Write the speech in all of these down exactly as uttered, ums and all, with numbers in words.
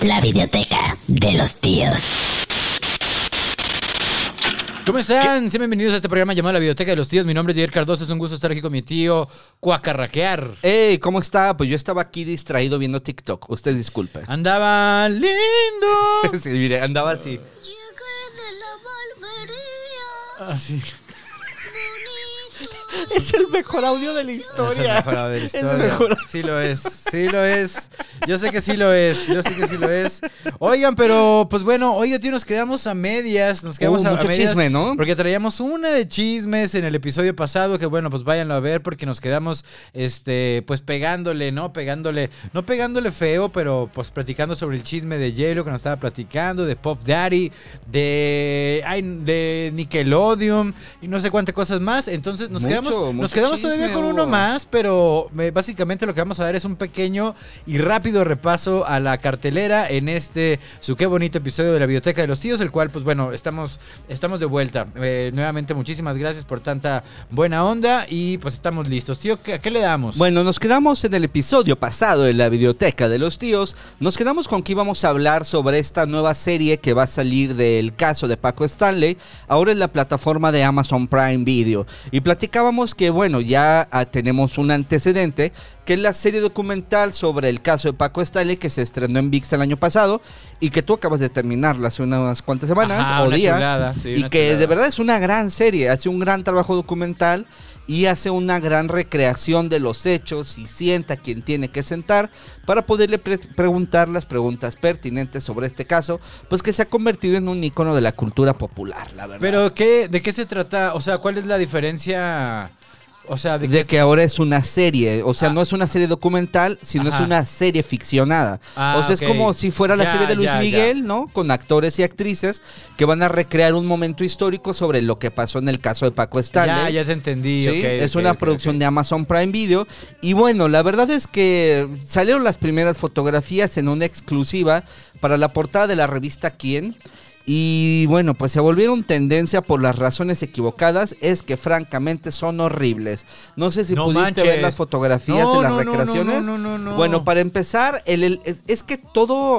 La Videoteca de los Tíos. ¿Cómo están? ¿Qué? Sean bienvenidos a este programa llamado La Videoteca de los Tíos. Mi nombre es Jair Cardoso, es un gusto estar aquí con mi tío Cuacarraquear. Hey, ¿cómo está? Pues yo estaba aquí distraído viendo TikTok. Usted disculpe. Andaba lindo. Sí, mire, andaba así. Llegué de la barbería. Así. Es el mejor audio de la historia. Es el mejor audio de la historia. Es el mejor. Sí lo es, sí lo es. Yo sé que sí lo es, yo sé que sí lo es. Oigan, pero pues bueno, oiga, tío, nos quedamos a medias. Nos quedamos uh, a, mucho a medias chisme, ¿no? Porque traíamos una de chismes en el episodio pasado, que bueno, pues váyanlo a ver porque nos quedamos, este, pues pegándole, ¿no? Pegándole, no pegándole feo, pero pues platicando sobre el chisme de J-Lo que nos estaba platicando, de Puff Daddy, de, ay, de Nickelodeon y no sé cuántas cosas más. Entonces nos Mucho, quedamos, mucho nos quedamos chisme, todavía con Hugo. uno más, pero eh, básicamente lo que vamos a dar es un pequeño y rápido repaso a la cartelera en este su qué bonito episodio de La Videoteca de los Tíos, el cual pues bueno, estamos, estamos de vuelta. Eh, nuevamente muchísimas gracias por tanta buena onda y pues estamos listos. Tío, ¿qué, qué le damos? Bueno, nos quedamos en el episodio pasado de La Videoteca de los Tíos. Nos quedamos con que íbamos a hablar sobre esta nueva serie que va a salir del caso de Paco Stanley, ahora en la plataforma de Amazon Prime Video. Y platicábamos que bueno, ya ah, tenemos un antecedente, que es la serie documental sobre el caso de Paco Stanley que se estrenó en ViX el año pasado y que tú acabas de terminarla hace unas cuantas semanas Ajá, o una días. chulada, sí, y una que chulada. de verdad es una gran serie, hace un gran trabajo documental y hace una gran recreación de los hechos y sienta a quien tiene que sentar para poderle pre preguntar las preguntas pertinentes sobre este caso, pues que se ha convertido en un ícono de la cultura popular, la verdad. Pero ¿qué, ¿de qué se trata? O sea, ¿cuál es la diferencia? O sea, de, De qué... que ahora es una serie, o sea, Ah. no es una serie documental, sino Ajá. es una serie ficcionada. Ah, o sea, ok. es como si fuera la Ya, serie de Luis ya, Miguel, ya. ¿no? Con actores y actrices que van a recrear un momento histórico sobre lo que pasó en el caso de Paco Stanley. Ya, ya te entendí. Sí, ok, es ok, una ok, producción ok. de Amazon Prime Video. Y bueno, la verdad es que salieron las primeras fotografías en una exclusiva para la portada de la revista Quién. Y bueno, pues se volvieron tendencia por las razones equivocadas. Es que francamente son horribles. No sé si No pudiste manches. ver las fotografías No, de las no, no, recreaciones. no, no, no, no. Bueno, para empezar, el, el- es, es que todo...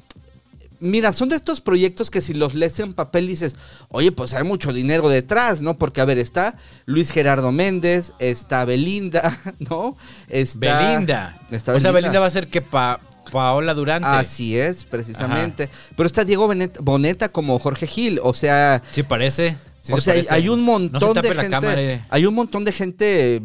Mira, son de estos proyectos que si los lees en papel dices, oye, pues hay mucho dinero detrás, ¿no? Porque, a ver, está Luis Gerardo Méndez, está Belinda, ¿no? Está... Belinda. Está O sea, Belinda. Belinda va a ser que pa Paola Durante. Así es, precisamente. Pero está Diego Benet- Boneta como Jorge Gil, o sea... Sí, parece. Sí o se sea, hay, parece. hay un montón No se tape de la gente, cámara, eh. hay un montón de gente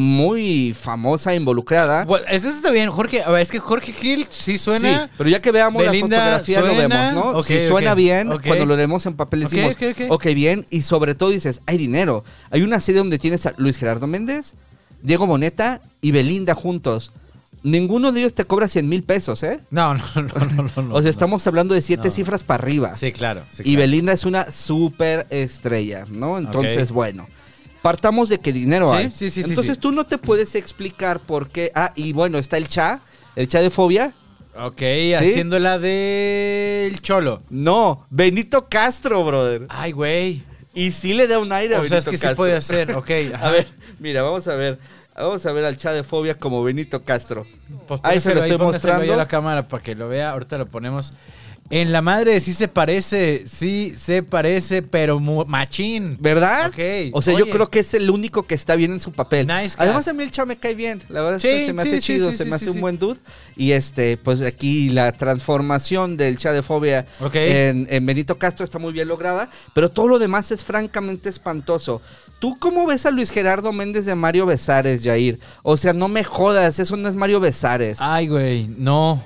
muy famosa involucrada. Bueno, eso está bien, Jorge. A ver, es que Jorge Gil sí suena. Sí, pero ya que veamos Belinda la fotografía lo suena. vemos, ¿no? Ok, si suena ok, bien, ok. cuando lo leemos en papel Ok, decimos, ok, ok. ok, bien, y sobre todo dices, hay dinero. Hay una serie donde tienes a Luis Gerardo Méndez, Diego Boneta y Belinda juntos. Ninguno de ellos te cobra cien mil pesos, ¿eh? No, no, no, no, no, no. O sea, estamos hablando de siete No. cifras para arriba. Sí, claro. sí, Y claro. Belinda es una súper estrella, ¿no? Entonces, Ok. bueno, partamos de que dinero Sí, hay. sí, sí, sí, Entonces sí. tú no te puedes explicar por qué. Ah, y bueno, está el Cha, el Cha de Fobia. Ok, haciendo la del Cholo. No, Benito Castro, brother. Ay, güey. Y sí le da un aire a O Benito sea, es que Castro. sí puede hacer. Ok. ajá. A ver, mira, vamos a ver. Vamos a ver al Cha de Fobia como Benito Castro. Pues ahí se lo póngaselo estoy póngaselo mostrando. ahí a la cámara para que lo vea. Ahorita lo ponemos. En la madre sí se parece, sí se parece, pero mu- machín. ¿Verdad? Ok, O sea, yo oye. creo que es el único que está bien en su papel. Nice cat. Además, a mí el Cha me cae bien. La verdad es Sí, que se me hace sí, sí, chido, sí, se sí, me sí, hace un sí. buen dude. Y este, pues aquí la transformación del Cha de Fobia Ok. en, en Benito Castro está muy bien lograda. Pero todo lo demás es francamente espantoso. ¿Tú cómo ves a Luis Gerardo Méndez de Mario Besares, Jair? O sea, no me jodas, eso no es Mario Besares. Ay, güey, no.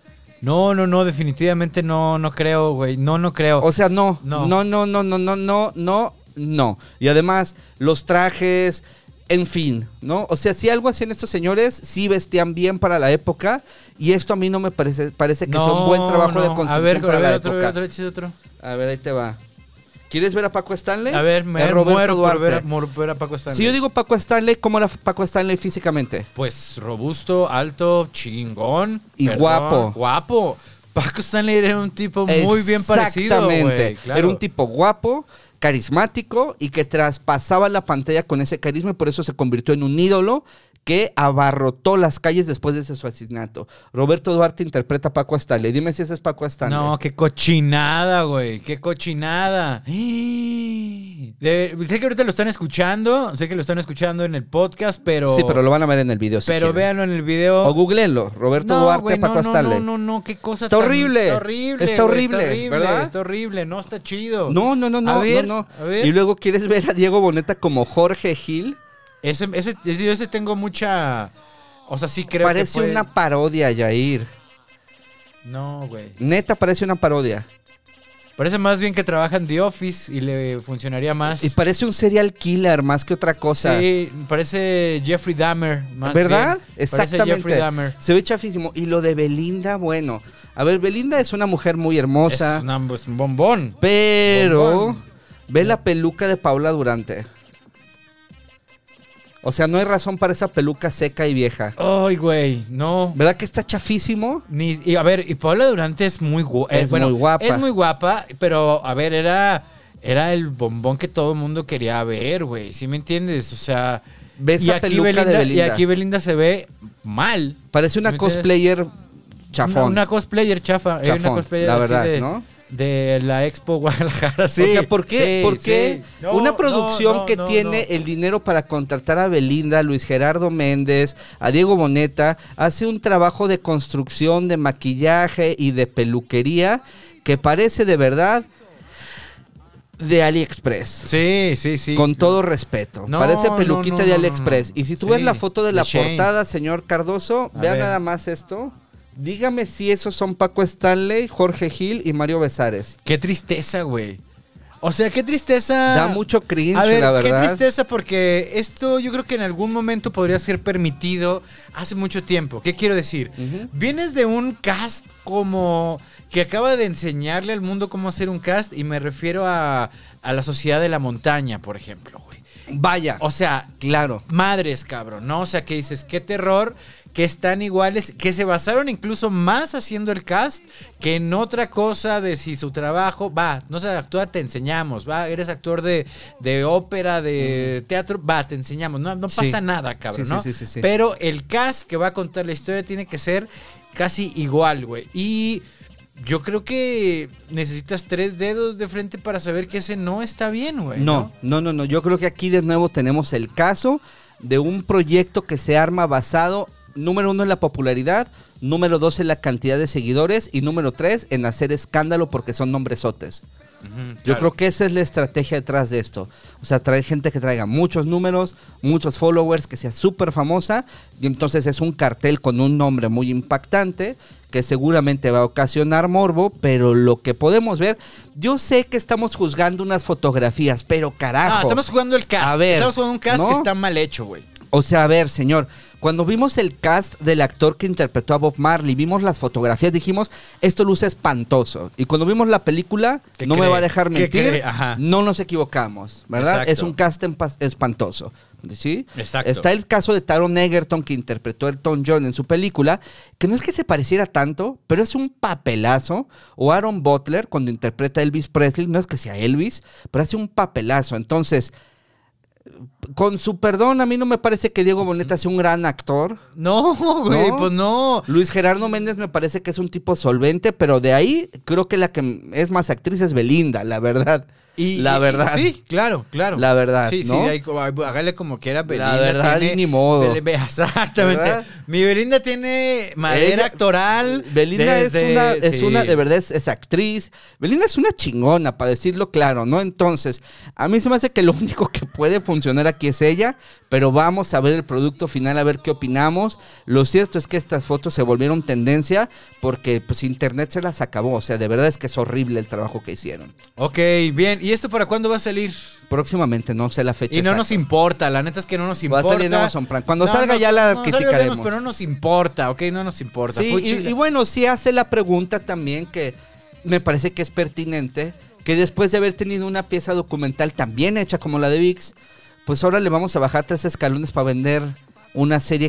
No, no, no, definitivamente no, no creo, güey. No, no creo. O sea, no, No. no, no, no, no, no, no, no, no. Y además, los trajes, en fin, ¿no? O sea, si algo hacían estos señores, sí vestían bien para la época. Y esto a mí no me parece, parece que no, sea un buen trabajo no. de construcción A ver, para a la ver, otro, época. otro, échate otro. A ver, ahí te va. ¿Quieres ver a Paco Stanley? A ver, me Es Roberto muero por Duarte. ver a, por ver a Paco Stanley. Si yo digo Paco Stanley, ¿cómo era Paco Stanley físicamente? Pues robusto, alto, chingón. Y guapo. Guapo. Paco Stanley era un tipo muy bien parecido, Exactamente. güey. Claro. Era un tipo guapo, carismático y que traspasaba la pantalla con ese carisma y por eso se convirtió en un ídolo que abarrotó las calles después de ese asesinato. Roberto Duarte interpreta a Paco Stanley. Dime si ese es Paco Stanley. No, qué cochinada, güey. Qué cochinada. De- sé que ahorita lo están escuchando. Sé que lo están escuchando en el podcast, pero. Sí, pero lo van a ver en el video. Si pero quieren. véanlo en el video. O googleenlo. Roberto No, Duarte, güey, Paco no, no, Stanley. No, no, no, qué cosa Está tan- horrible. Está horrible. Está güey, horrible, está horrible, ¿verdad? Está horrible. No está chido. No, no, no, no, A ver, no, no. a ver. Y luego quieres ver a Diego Boneta como Jorge Gil. Ese, ese, ese, yo ese tengo mucha. O sea, sí creo Parece que. fue- una parodia, Yair. No, güey. Neta, parece una parodia. Parece más bien que trabaja en The Office y le funcionaría más. Y parece un serial killer más que otra cosa. Sí, parece Jeffrey Dahmer. Más ¿Verdad? bien. Exactamente. Parece Jeffrey Dahmer. Se ve chafísimo. Y lo de Belinda, bueno. A ver, Belinda es una mujer muy hermosa. Es una- pues, un bombón. Pero Bombón. ve la peluca de Paula Durante. O sea, no hay razón para esa peluca seca y vieja. Ay, güey, no. ¿Verdad que está chafísimo? Ni, y a ver, y Paula Durante es muy guapa. Es muy guapa. Es muy guapa, pero a ver, era, era el bombón que todo el mundo quería ver, güey. ¿Sí me entiendes? O sea. Ve y esa aquí peluca Belinda, de Belinda. Y aquí Belinda se ve mal. Parece ¿Sí una me entiendes? cosplayer chafón. Una, una cosplayer chafa. eh, una Chafón, cosplayer la así verdad, de, ¿no? De la Expo Guadalajara, sí. O sea, ¿por qué? Sí, ¿Por qué sí. No, una no, producción no, que no, tiene no. el dinero para contratar a Belinda, a Luis Gerardo Méndez, a Diego Boneta, hace un trabajo de construcción, de maquillaje y de peluquería que parece de verdad de AliExpress? Sí, sí, sí. Con todo respeto. No, Parece peluquita no, no, de no, AliExpress. no, no. Y si tú Sí, ves la foto de la de Shane. portada, señor Cardoso, A vea ver. nada más esto. Dígame si esos son Paco Stanley, Jorge Gil y Mario Besares. Qué tristeza, güey. O sea, qué tristeza. Da mucho cringe, A ver, la verdad. qué tristeza porque esto yo creo que en algún momento podría ser permitido hace mucho tiempo. ¿Qué quiero decir? Ujú. Vienes de un cast como que acaba de enseñarle al mundo cómo hacer un cast y me refiero a, a la Sociedad de la Montaña, por ejemplo, güey. Vaya. O sea, Claro. madres, cabrón, ¿no? O sea, que dices, qué terror, que están iguales, que se basaron incluso más haciendo el cast que en otra cosa de si su trabajo, va, no sabes actuar, te enseñamos, va, eres actor de, de ópera, de teatro, va, te enseñamos, no, no Sí. pasa nada, cabrón, Sí, sí, ¿no? sí, sí, sí. Pero el cast que va a contar la historia tiene que ser casi igual, güey, y yo creo que necesitas tres dedos de frente para saber que ese no está bien, güey. No, no, no, no. Yo creo que aquí de nuevo tenemos el caso de un proyecto que se arma basado, número uno, en la popularidad, número dos, en la cantidad de seguidores y número tres, en hacer escándalo porque son nombresotes. Ujú, Yo claro. creo que esa es la estrategia detrás de esto. O sea, traer gente que traiga muchos números, muchos followers, que sea súper famosa. Y entonces es un cartel con un nombre muy impactante que seguramente va a ocasionar morbo. Pero lo que podemos ver, yo sé que estamos juzgando unas fotografías, pero carajo. Ah, estamos jugando el cast. A ver, estamos jugando un cast ¿no? que está mal hecho, güey. O sea, a ver, señor, cuando vimos el cast del actor que interpretó a Bob Marley, vimos las fotografías, dijimos, esto luce espantoso. Y cuando vimos la película, ¿Qué no me cree? va a dejar ¿Qué mentir, cree? Ajá. no nos equivocamos, ¿verdad? Exacto. Es un cast empa- espantoso. ¿Sí? Exacto. Está el caso de Taron Egerton, que interpretó a Elton John en su película, que no es que se pareciera tanto, pero es un papelazo. O Aaron Butler, cuando interpreta a Elvis Presley, no es que sea Elvis, pero hace un papelazo. Entonces, con su perdón, a mí no me parece que Diego Boneta sea un gran actor. No, güey, ¿No? pues no. Luis Gerardo Méndez me parece que es un tipo solvente, pero de ahí creo que la que es más actriz es Belinda, la verdad. Y, la y- verdad. sí, claro, claro. La verdad, Sí, sí, ¿no? ahí, como- hágale como quiera. Belinda verdad, tiene- y ni modo. Bel- Exactamente. ¿Verdad? Mi Belinda tiene madera Ella- actoral. Belinda es desde- una, es sí. una, de verdad es, es actriz. Belinda es una chingona, para decirlo claro, ¿no? Entonces, a mí se me hace que lo único que puede funcionar aquí es ella, pero vamos a ver el producto final, a ver qué opinamos. Lo cierto es que estas fotos se volvieron tendencia porque pues internet se las acabó. O sea, de verdad es que es horrible el trabajo que hicieron. Ok, bien. ¿Y esto para cuándo va a salir? Próximamente, no sé la fecha Y no exacta. nos importa, la neta es que no nos Va a importa. salir en Amazon Prime. Cuando No, salga no, ya la no, criticaremos. veremos, pero no nos importa, ok, no nos importa. Sí, Fuchi- y, y bueno, sí hace la pregunta también que me parece que es pertinente, que después de haber tenido una pieza documental tan bien hecha como la de V I X, pues ahora le vamos a bajar tres escalones para vender una serie que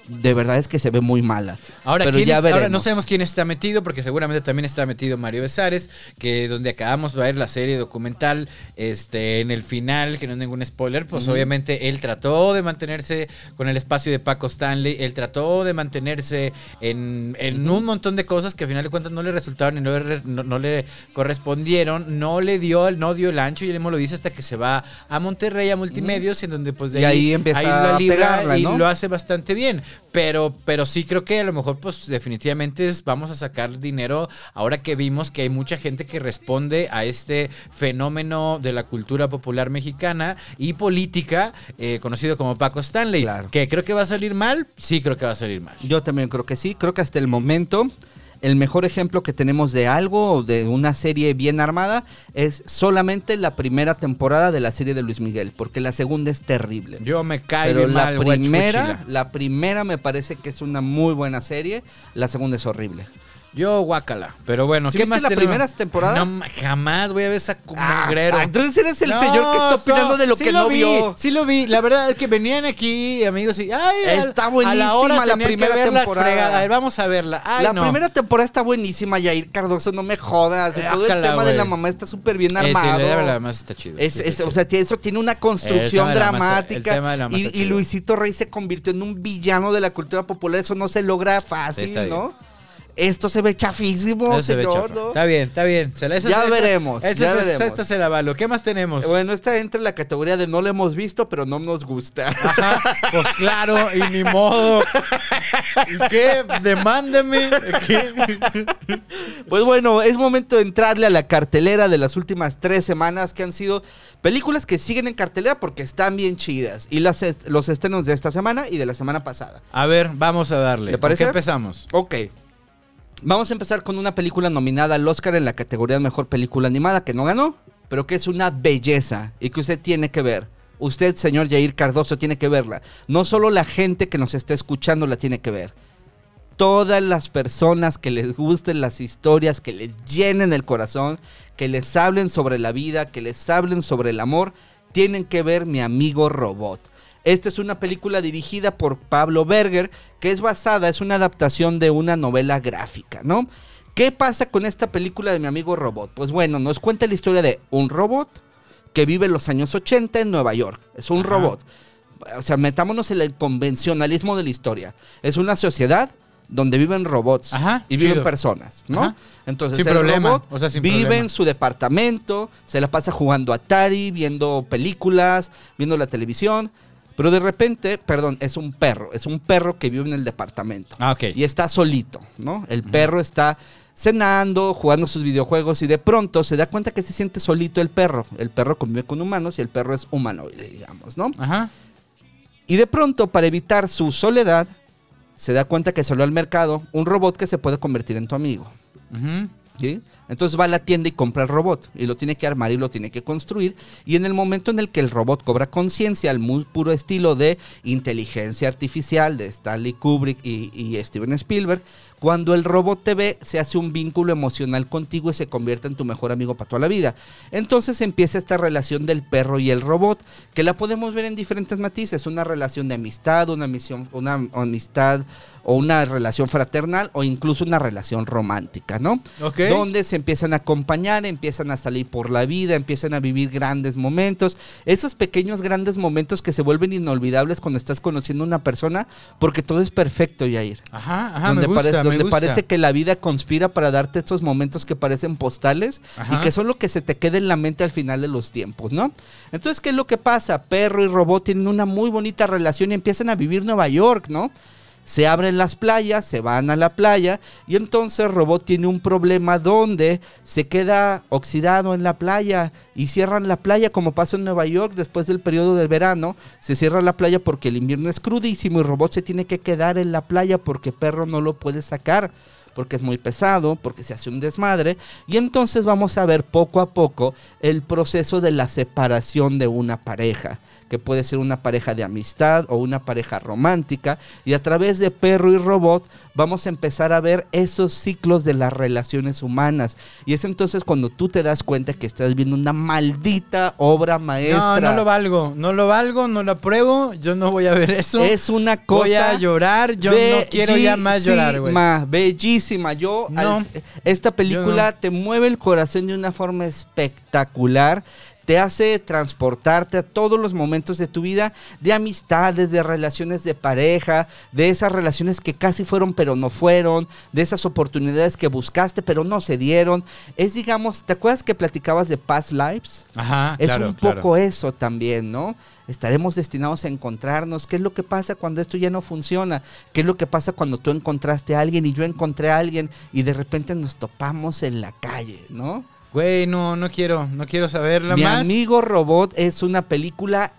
de verdad es que se ve muy mala. Ahora, Pero ¿quién ya es- veremos. ahora no sabemos quién está metido, porque seguramente también está metido Mario Besares, que donde acabamos de ver la serie documental, este, en el final, que no es ningún spoiler, pues Ujú. obviamente él trató de mantenerse con el espacio de Paco Stanley, él trató de mantenerse en, en un montón de cosas que al final de cuentas no le resultaron y no, le- no, no le correspondieron, no le dio, no dio el ancho, y él mismo lo dice, hasta que se va a Monterrey, a Multimedios, en donde pues de Y ahí empieza lo a libra pegarla, y ¿no? lo hace bastante bien. Pero, pero sí creo que a lo mejor, pues, definitivamente es- vamos a sacar dinero ahora que vimos que hay mucha gente que responde a este fenómeno de la cultura popular mexicana y política, eh, conocido como Paco Stanley. Claro. Que creo que va a salir mal, sí creo que va a salir mal. Yo también creo que sí. Creo que hasta el momento el mejor ejemplo que tenemos de algo, de una serie bien armada, es solamente la primera temporada de la serie de Luis Miguel, porque la segunda es terrible. Yo me caigo Pero bien la mal, güey, primera, chuchila. la primera me parece que es una muy buena serie, la segunda es horrible. Yo, guácala. Pero bueno, ¿Sí ¿qué viste más la tenemos? primera temporada? No, ma- jamás voy a ver esa Ah, mugrero. ah, entonces eres el No, señor que está opinando so- de lo sí que no vi, vio. Sí lo vi. La verdad es que venían aquí, amigos, y ay, al- Está a buenísima hora la tenía que primera verla, temporada. fregada. A ver, vamos a verla. Ay, la no. primera temporada está buenísima, Yair Cardoso, no me jodas. Eh, Todo el ácala, tema de güey. la mamá está súper bien Eh, sí, armado. la verdad, además está chido. Es, Sí, está es- chido. o sea, que eso tiene una construcción El tema de la masa- dramática. el tema de la masa y, y chido. Luisito Rey se convirtió en un villano de la cultura popular. Eso no se logra fácil, Está bien. ¿no? Esto se ve chafísimo, Eso se ve señor, chafa. ¿no? Está bien, está bien. Se la- esa- Ya esa- veremos, esta ya se- veremos. Esta se la valo. ¿Qué más tenemos? Bueno, esta entra en la categoría de no lo hemos visto, pero no nos gusta. Ajá, pues claro, y ni modo. ¿Y qué? Demándeme. ¿Qué? Pues bueno, es momento de entrarle a la cartelera de las últimas tres semanas, que han sido películas que siguen en cartelera porque están bien chidas. Y las est- los estrenos de esta semana y de la semana pasada. A ver, vamos a darle. ¿Le parece? ¿Con qué empezamos? Ok. Vamos a empezar con una película nominada al Oscar en la categoría de Mejor Película Animada, que no ganó, pero que es una belleza y que usted tiene que ver. Usted, señor Yair Cardoso, tiene que verla. No solo la gente que nos está escuchando la tiene que ver. Todas las personas que les gusten las historias, que les llenen el corazón, que les hablen sobre la vida, que les hablen sobre el amor, tienen que ver Mi Amigo Robot. Esta es una película dirigida por Pablo Berger, que es basada, es una adaptación de una novela gráfica, ¿no? ¿Qué pasa con esta película de Mi Amigo Robot? Pues bueno, nos cuenta la historia de un robot que vive en los años ochenta en Nueva York. Es un Ajá. robot. O sea, metámonos en el convencionalismo de la historia. Es una sociedad donde viven robots Ajá, y viven chido. personas, ¿no? Ajá. Entonces Sin el problema, robot o sea, sin vive problema. en su departamento, se la pasa jugando Atari, viendo películas, viendo la televisión, pero de repente, perdón, es un perro, es un perro que vive en el departamento. Ah, ok. Y está solito, ¿no? El perro está cenando, jugando sus videojuegos y de pronto se da cuenta que se siente solito el perro. El perro convive con humanos y el perro es humanoide, digamos, ¿no? Ajá. Y de pronto, para evitar su soledad, se da cuenta que salió al mercado un robot que se puede convertir en tu amigo. Ujú. ¿Sí? Entonces va a la tienda y compra el robot y lo tiene que armar y lo tiene que construir, y en el momento en el que el robot cobra conciencia, al muy puro estilo de inteligencia artificial de Stanley Kubrick y, y Steven Spielberg, cuando el robot te ve, se hace un vínculo emocional contigo y se convierte en tu mejor amigo para toda la vida. Entonces empieza esta relación del perro y el robot, que la podemos ver en diferentes matices: una relación de amistad, una, misión, una amistad o una relación fraternal, o incluso una relación romántica, ¿no? Ok. Donde se empiezan a acompañar, empiezan a salir por la vida, empiezan a vivir grandes momentos, esos pequeños grandes momentos que se vuelven inolvidables cuando estás conociendo a una persona, porque todo es perfecto, Yair. Ajá, ajá, donde me gusta, parece, me donde gusta. parece que la vida conspira para darte estos momentos que parecen postales Ajá. y que son lo que se te queda en la mente al final de los tiempos, ¿no? Entonces, ¿qué es lo que pasa? Perro y robot tienen una muy bonita relación y empiezan a vivir Nueva York, ¿no? Se abren las playas, se van a la playa, y entonces Robot tiene un problema donde se queda oxidado en la playa y cierran la playa, como pasa en Nueva York después del periodo del verano. Se cierra la playa porque el invierno es crudísimo y Robot se tiene que quedar en la playa porque Perro no lo puede sacar, porque es muy pesado, porque se hace un desmadre, y entonces vamos a ver poco a poco el proceso de la separación de una pareja, que puede ser una pareja de amistad o una pareja romántica, y a través de Perro y Robot vamos a empezar a ver esos ciclos de las relaciones humanas, y es entonces cuando tú te das cuenta que estás viendo una maldita obra maestra. No, no lo valgo, no lo valgo, no lo apruebo, yo no voy a ver eso. Es una cosa... Voy a llorar, yo no quiero ya más llorar, güey. Bellísima, bellísima. Yo, No, al- esta película yo no. te mueve el corazón de una forma espectacular. Te hace transportarte a todos los momentos de tu vida, de amistades, de relaciones de pareja, de esas relaciones que casi fueron pero no fueron, de esas oportunidades que buscaste pero no se dieron. Es, digamos, ¿te acuerdas que platicabas de Past Lives? Ajá, Es claro, un claro. poco eso también, ¿no? Estaremos destinados a encontrarnos. ¿Qué es lo que pasa cuando esto ya no funciona? ¿Qué es lo que pasa cuando tú encontraste a alguien y yo encontré a alguien y de repente nos topamos en la calle, ¿no? Güey, no, no quiero, no quiero saberla Mi más. amigo Robot es una película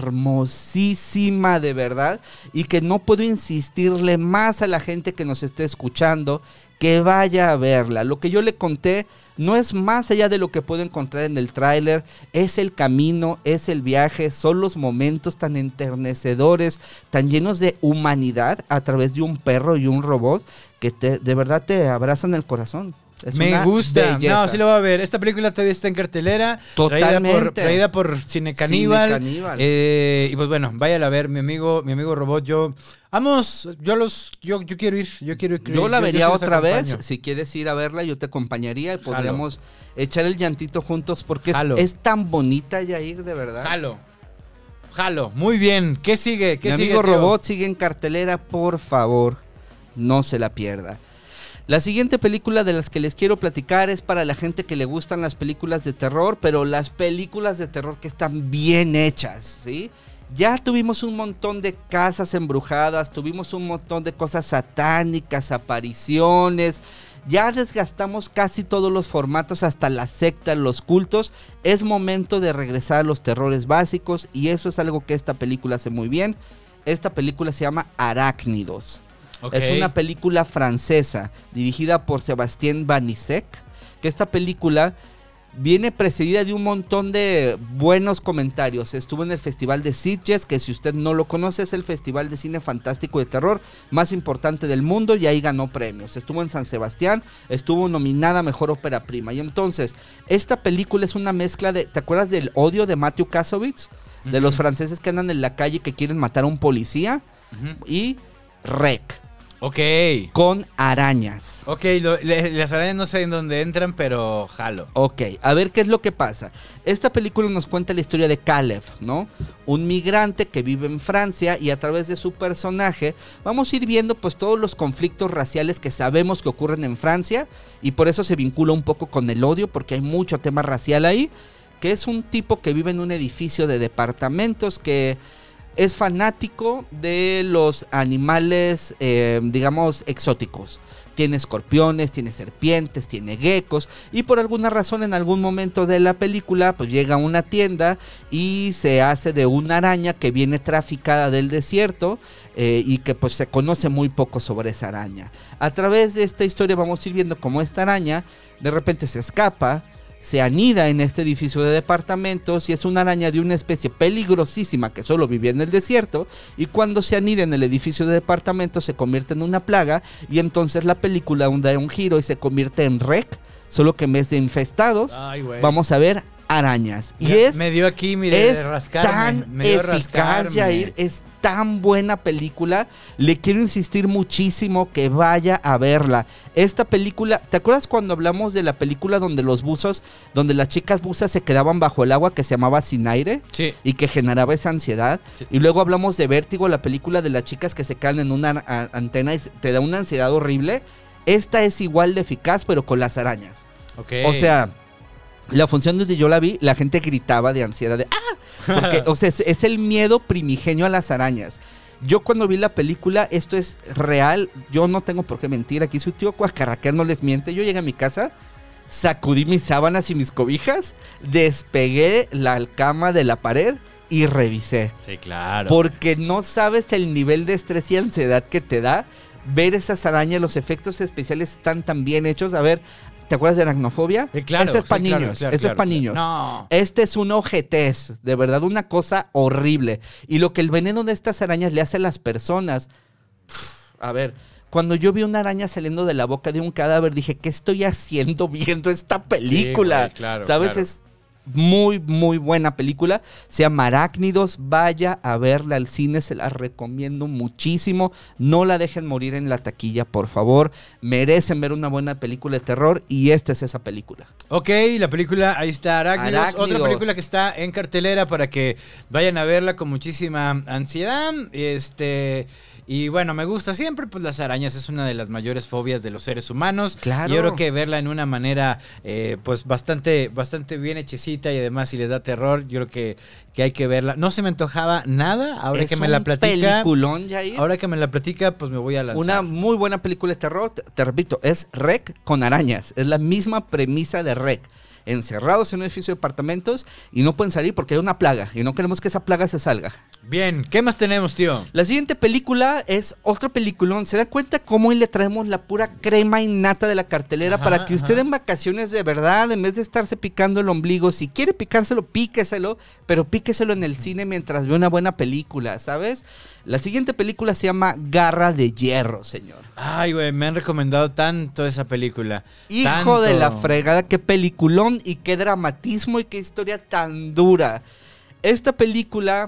hermosísima, de verdad, y que no puedo insistirle más a la gente que nos esté escuchando que vaya a verla. Lo que yo le conté no es más allá de lo que puedo encontrar en el tráiler, es el camino, es el viaje, son los momentos tan enternecedores, tan llenos de humanidad a través de un perro y un robot que te, de verdad te abrazan el corazón. Es Me una gusta. belleza. No, sí lo voy a ver. Esta película todavía está en cartelera. Traída Totalmente. por, traída por Cine Caníbal. Cine Caníbal. Eh, y pues bueno, váyala a ver, mi amigo, mi amigo Robot. Yo, vamos, yo los, yo, yo quiero ir, yo quiero ir. Yo la yo- vería yo sí los otra vez. acompaño. Si quieres ir a verla, yo te acompañaría y Jalo. podríamos echar el llantito juntos porque es, Jalo. es tan bonita, Yair, de verdad. Jalo. Jalo. Muy bien. ¿Qué sigue? ¿Qué Mi sigue, amigo tío? Robot sigue en cartelera, por favor, no se la pierda. La siguiente película de las que les quiero platicar es para la gente que le gustan las películas de terror, pero las películas de terror que están bien hechas, ¿sí? Ya tuvimos un montón de casas embrujadas, tuvimos un montón de cosas satánicas, apariciones, ya desgastamos casi todos los formatos, hasta la secta, los cultos. Es momento de regresar a los terrores básicos y eso es algo que esta película hace muy bien. Esta película se llama Arácnidos. Ok. Es una película francesa dirigida por Sébastien Banizek, que esta película viene precedida de un montón de buenos comentarios. Estuvo en el Festival de Sitges, que si usted no lo conoce es el festival de cine fantástico de terror más importante del mundo, y ahí ganó premios. Estuvo en San Sebastián, estuvo nominada a Mejor Ópera Prima. Y entonces, esta película es una mezcla de... ¿Te acuerdas del Odio de Matthew Kassovitz? De los franceses que andan en la calle que quieren matar a un policía. Ujú. Y Rec, Ok. con arañas. Ok, lo- le- las arañas no sé en dónde entran, pero jalo. Ok, a ver qué es lo que pasa. Esta película nos cuenta la historia de Caleb, ¿no? Un migrante que vive en Francia y a través de su personaje vamos a ir viendo pues todos los conflictos raciales que sabemos que ocurren en Francia, y por eso se vincula un poco con el odio, porque hay mucho tema racial ahí, que es un tipo que vive en un edificio de departamentos que es fanático de los animales, eh, digamos, exóticos. Tiene escorpiones, tiene serpientes, tiene geckos, y por alguna razón en algún momento de la película pues llega a una tienda y se hace de una araña que viene traficada del desierto, eh, y que pues se conoce muy poco sobre esa araña. A través de esta historia vamos a ir viendo cómo esta araña de repente se escapa, se anida en este edificio de departamentos, y es una araña de una especie peligrosísima que solo vivía en el desierto, y cuando se anida en el edificio de departamentos se convierte en una plaga, y entonces la película da un giro y se convierte en Rec, solo que en vez de infestados Ay, güey. vamos a ver arañas. Y Ya es me dio aquí, mire, es de rascarme. tan me dio eficaz, rascarme. Yair, es tan buena película. Le quiero insistir muchísimo que vaya a verla. Esta película, ¿te acuerdas cuando hablamos de la película donde los buzos, donde las chicas buzas se quedaban bajo el agua, que se llamaba Sin Aire? Sí. Y que generaba esa ansiedad. Sí. Y luego hablamos de Vértigo, la película de las chicas que se quedan en una a- antena y se- te da una ansiedad horrible. Esta es igual de eficaz, pero con las arañas. Ok. O sea, la función donde yo la vi, la gente gritaba de ansiedad de ¡ah! Porque, o sea, es, es el miedo primigenio a las arañas. Yo cuando vi la película, esto es real, yo no tengo por qué mentir. Aquí su tío Cuacarraquear no les miente. Yo llegué a mi casa, sacudí mis sábanas y mis cobijas, despegué la cama de la pared y revisé. Sí, claro. Porque no sabes el nivel de estrés y ansiedad que te da ver esas arañas, los efectos especiales están tan bien hechos. A ver, ¿te acuerdas de Aracnofobia? Eh, claro, Este es para sí, claro, niños, claro, este es claro, para claro. niños. No. Este es un ojetez, de verdad, una cosa horrible. Y lo que el veneno de estas arañas le hace a las personas... A ver, cuando yo vi una araña saliendo de la boca de un cadáver, dije, ¿qué estoy haciendo viendo esta película? Sí, güey, claro, ¿Sabes? claro. Es muy, muy buena película. Se llama Arácnidos. Vaya a verla al cine, se la recomiendo muchísimo. No la dejen morir en la taquilla, por favor. Merecen ver una buena película de terror y esta es esa película. Ok, la película, ahí está, Arácnidos. Arácnidos. Otra película que está en cartelera para que vayan a verla con muchísima ansiedad. Este... Y bueno, me gusta siempre, pues las arañas es una de las mayores fobias de los seres humanos. Claro. Y yo creo que verla en una manera, eh, pues bastante, bastante bien hechecita y además si les da terror, yo creo que, que hay que verla. No se me antojaba nada, ahora Es que me la un platica. peliculón, Jair. Ahora que me la platica, pues me voy a lanzar. Una muy buena película de terror, te, te repito, es Rec con arañas. Es la misma premisa de Rec. Encerrados en un edificio de apartamentos y no pueden salir porque hay una plaga y no queremos que esa plaga se salga. Bien, ¿qué más tenemos, tío? La siguiente película es otro peliculón. ¿Se da cuenta cómo hoy le traemos la pura crema innata de la cartelera Ajá, para que usted ajá. en vacaciones de verdad, en vez de estarse picando el ombligo, si quiere picárselo, píqueselo, pero píqueselo en el cine mientras ve una buena película, ¿sabes? La siguiente película se llama Garra de Hierro, señor. Ay, güey, me han recomendado tanto esa película. Hijo Tanto. de la fregada, qué peliculón y qué dramatismo y qué historia tan dura. Esta película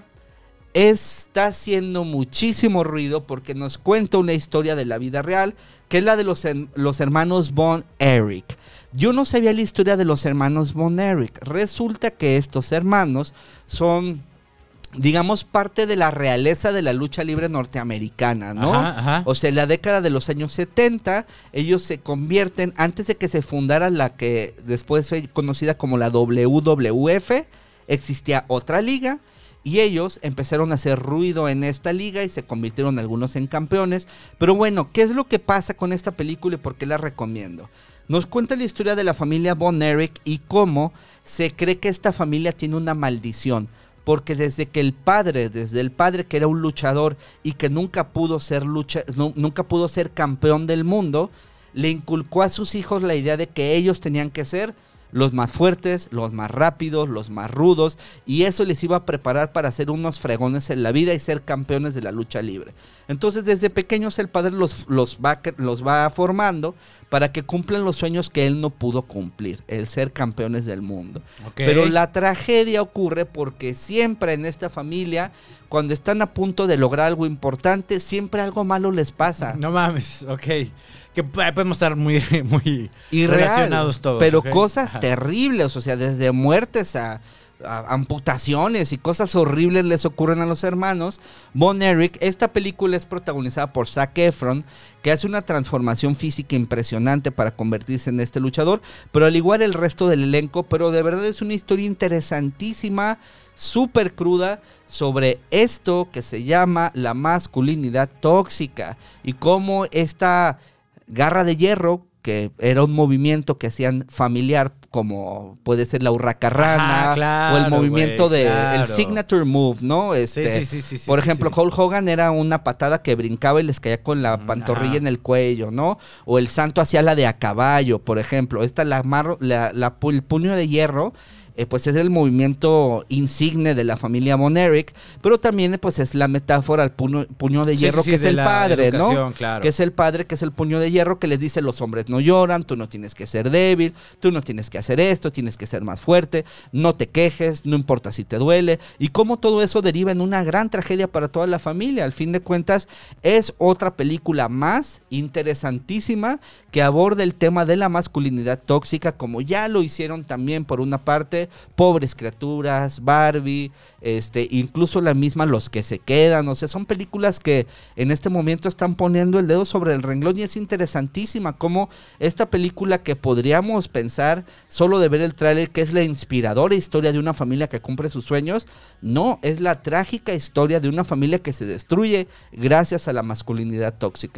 está haciendo muchísimo ruido porque nos cuenta una historia de la vida real, que es la de los, her- los hermanos Von Erich. Yo no sabía la historia de los hermanos Von Erich. Resulta que estos hermanos son, digamos, parte de la realeza de la lucha libre norteamericana, ¿no? Ajá, ajá. O sea, en la década de los años setenta, ellos se convierten, antes de que se fundara la que después fue conocida como la W W F, existía otra liga, y ellos empezaron a hacer ruido en esta liga y se convirtieron algunos en campeones. Pero bueno, ¿qué es lo que pasa con esta película y por qué la recomiendo? Nos cuenta la historia de la familia Von Erich y cómo se cree que esta familia tiene una maldición. Porque desde que el padre, desde el padre que era un luchador y que nunca pudo ser lucha, no, nunca pudo ser campeón del mundo, le inculcó a sus hijos la idea de que ellos tenían que ser los más fuertes, los más rápidos, los más rudos, y eso les iba a preparar para ser unos fregones en la vida y ser campeones de la lucha libre. Entonces desde pequeños el padre los, los, va, los va formando para que cumplan los sueños que él no pudo cumplir, el ser campeones del mundo. Ok. Pero la tragedia ocurre porque siempre en esta familia, cuando están a punto de lograr algo importante, siempre algo malo les pasa. No mames, ok. Que p- podemos estar muy, muy Irreal, relacionados todos. pero ¿ok? cosas Ajá. terribles, o sea, desde muertes a, a amputaciones y cosas horribles les ocurren a los hermanos Von Erich. Esta película es protagonizada por Zac Efron, que hace una transformación física impresionante para convertirse en este luchador, pero al igual el resto del elenco, pero de verdad es una historia interesantísima, súper cruda, sobre esto que se llama la masculinidad tóxica y cómo esta Garra de Hierro, que era un movimiento que hacían familiar, como puede ser la hurracarrana, Ajá, claro, o el movimiento güey, de claro. el signature move, ¿no? Este, sí, sí, sí, sí, por sí, ejemplo, sí. Hulk Hogan era una patada que brincaba y les caía con la Mm, pantorrilla ajá. en el cuello, ¿no? O el santo hacía la de a caballo, por ejemplo. Esta la, marro- la, la pu- el puño de hierro. Eh, pues es el movimiento insigne de la familia Von Erich, pero también pues es la metáfora al puño, puño de Sí, hierro, sí, sí, que es de el la padre, ¿no? educación, claro. Que es el padre, que es el puño de hierro, que les dice: los hombres no lloran, tú no tienes que ser débil, tú no tienes que hacer esto, tienes que ser más fuerte, no te quejes, no importa si te duele, y cómo todo eso deriva en una gran tragedia para toda la familia. Al fin de cuentas, es otra película más interesantísima que aborda el tema de la masculinidad tóxica, como ya lo hicieron también por una parte Pobres Criaturas, Barbie, este, incluso la misma Los que se quedan. O sea, son películas que en este momento están poniendo el dedo sobre el renglón, y es interesantísima como esta película, que podríamos pensar solo de ver el tráiler que es la inspiradora historia de una familia que cumple sus sueños, no, es la trágica historia de una familia que se destruye gracias a la masculinidad tóxica.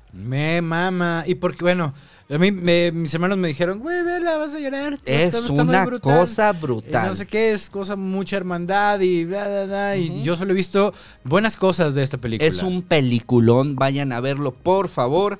Me mama. Y porque, bueno, a mí me- mis hermanos me dijeron, güey, vela, vas a llorar. Es está- está muy una brutal". cosa Eh, brutal. No sé qué, es cosa, mucha hermandad y bla, bla, bla. Y yo solo he visto buenas cosas de esta película. Es un peliculón, vayan a verlo, por favor.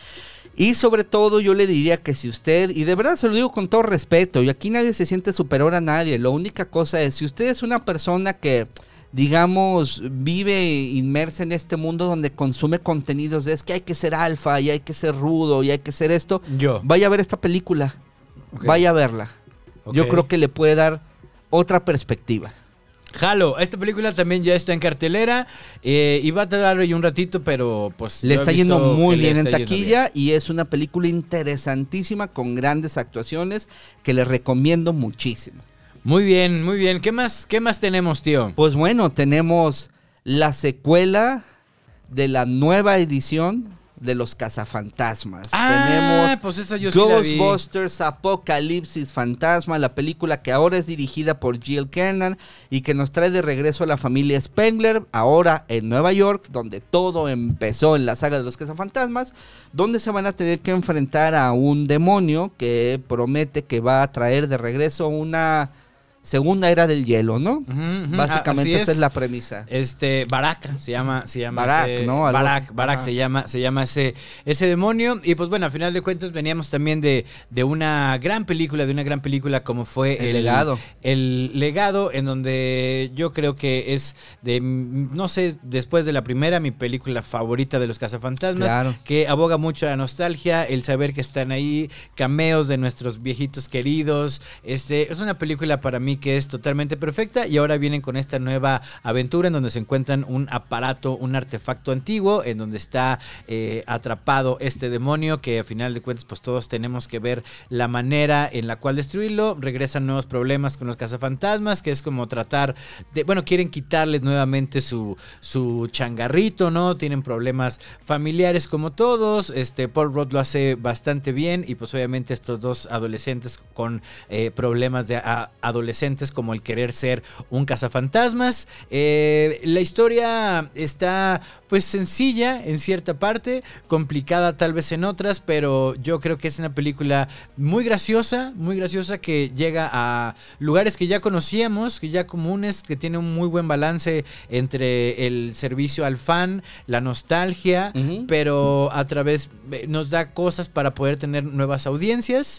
Y sobre todo yo le diría que si usted, y de verdad se lo digo con todo respeto, y aquí nadie se siente superior a nadie, la única cosa es, si usted es una persona que, digamos, vive inmersa en este mundo donde consume contenidos de es que hay que ser alfa, y hay que ser rudo, y hay que ser esto, Yo. vaya a ver esta película, Ok. vaya a verla. Yo Ok. creo que le puede dar otra perspectiva. Jalo, esta película también ya está en cartelera eh, y va a tardar ahí un ratito, pero pues... Le yo he está visto yendo muy que le bien en está yendo taquilla y es una película interesantísima con grandes actuaciones que le recomiendo muchísimo. bien. Muy bien, muy bien. ¿Qué más, qué más tenemos, tío? Pues bueno, tenemos la secuela de la nueva edición de Los Cazafantasmas. Ah, tenemos pues esa yo sí la vi. Ghostbusters Apocalipsis Fantasma, la película que ahora es dirigida por Jill Kennan y que nos trae de regreso a la familia Spengler, ahora en Nueva York, donde todo empezó en la saga de Los Cazafantasmas, donde se van a tener que enfrentar a un demonio que promete que va a traer de regreso una segunda era del hielo, ¿no? Ujú, ujú. Básicamente Así esa es. es la premisa. Este, Barak se llama, se llama Barak, ese- ¿no? Algo Barak, así. Barak Ajá. se llama, se llama ese, ese demonio. Y pues bueno, a final de cuentas veníamos también de, de una gran película, de una gran película como fue El Legado. El Legado, en donde yo creo que es de, no sé, después de la primera, mi película favorita de los cazafantasmas, Claro. que aboga mucho a la nostalgia, el saber que están ahí, cameos de nuestros viejitos queridos. Este, es una película para mí que es totalmente perfecta y ahora vienen con esta nueva aventura en donde se encuentran un aparato, un artefacto antiguo en donde está eh, atrapado este demonio que a final de cuentas pues todos tenemos que ver la manera en la cual destruirlo. Regresan nuevos problemas con los cazafantasmas, que es como tratar de, bueno, quieren quitarles nuevamente su, su changarrito, ¿no? Tienen problemas familiares como todos. Este, Paul Rudd lo hace bastante bien y pues obviamente estos dos adolescentes con eh, problemas de a- adolescentes como el querer ser un cazafantasmas. Eh, la historia está pues sencilla en cierta parte, complicada tal vez en otras, pero yo creo que es una película muy graciosa, muy graciosa que llega a lugares que ya conocíamos, que ya comunes, que tiene un muy buen balance entre el servicio al fan, la nostalgia, Ujú. pero a través eh, nos da cosas para poder tener nuevas audiencias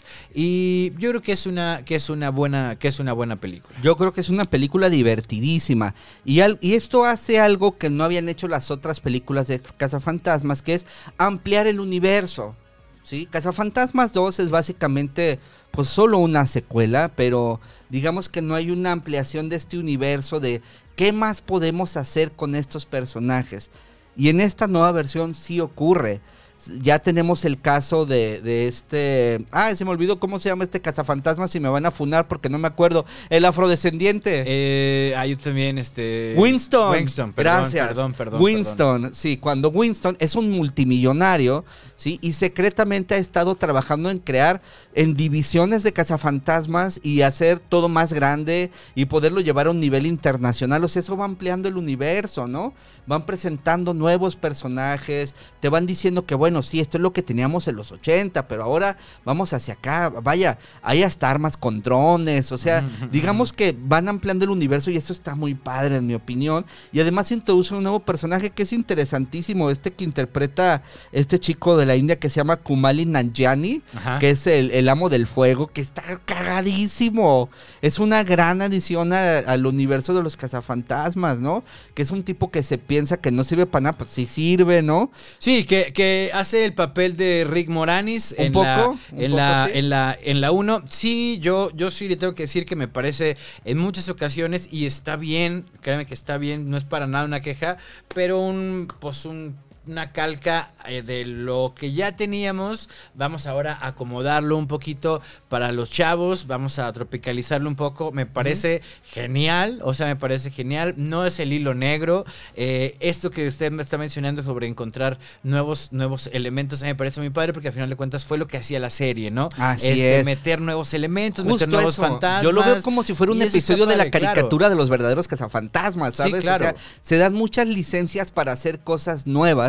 y yo creo que es una que es una buena que es una buena película. Yo creo que es una película divertidísima. Y, al- y esto hace algo que no habían hecho las otras películas de Cazafantasmas, que es ampliar el universo. ¿Sí? Cazafantasmas dos es básicamente pues solo una secuela, pero digamos que no hay una ampliación de este universo de qué más podemos hacer con estos personajes. Y en esta nueva versión sí ocurre. Ya tenemos el caso de, de este... Ah, se me olvidó cómo se llama este cazafantasmas y me van a funar porque no me acuerdo. El afrodescendiente. Eh, hay también este Winston. Winston, perdón, Gracias. perdón, perdón. Winston, perdón. sí, cuando Winston es un multimillonario, sí, y secretamente ha estado trabajando en crear en divisiones de cazafantasmas y hacer todo más grande y poderlo llevar a un nivel internacional. O sea, eso va ampliando el universo, ¿no? Van presentando nuevos personajes, te van diciendo que bueno, sí, esto es lo que teníamos en los ochenta, pero ahora vamos hacia acá. Vaya, hay hasta armas con drones, o sea, digamos que van ampliando el universo y eso está muy padre en mi opinión. Y además introduce un nuevo personaje que es interesantísimo, este que interpreta este chico de la India que se llama Kumali Nanjiani, Ajá. que es el, el amo del fuego, que está cagadísimo. Es una gran adición a- al universo de los cazafantasmas, ¿no? Que es un tipo que se piensa que no sirve para nada, pues sí sirve, ¿no? Sí, que, que hace el papel de Rick Moranis Un en poco, la un en poco, la sí. en la en la uno. Sí, yo yo sí le tengo que decir que me parece en muchas ocasiones y está bien, créeme que está bien, no es para nada una queja, pero un pues un una calca eh, de lo que ya teníamos, vamos ahora a acomodarlo un poquito para los chavos, vamos a tropicalizarlo un poco, me parece genial, o sea, me parece genial, no es el hilo negro, eh, esto que usted me está mencionando sobre encontrar nuevos, nuevos elementos, a mí me parece muy padre porque al final de cuentas fue lo que hacía la serie, ¿no? Así Este, es. Meter nuevos elementos, Justo meter nuevos eso. fantasmas. Yo lo veo como si fuera un y eso está episodio de la padre, claro. caricatura de los verdaderos cazafantasmas, Sí, ¿sabes? claro. O sea, se dan muchas licencias para hacer cosas nuevas